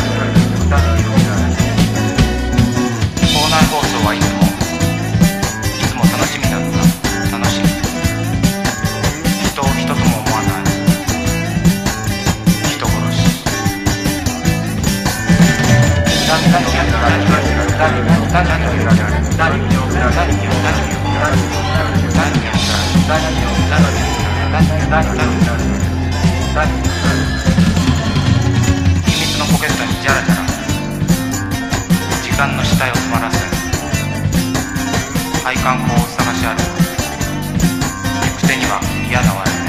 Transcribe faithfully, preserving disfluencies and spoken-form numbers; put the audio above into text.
内放送はいつもいつも楽しみだった。楽しみ。人を人とも思わない。人殺し。何何何何何何何何秘密のポケットにジャラジャラ時間の死体を詰まらせ配管工を探し歩く。行く手には嫌な笑い。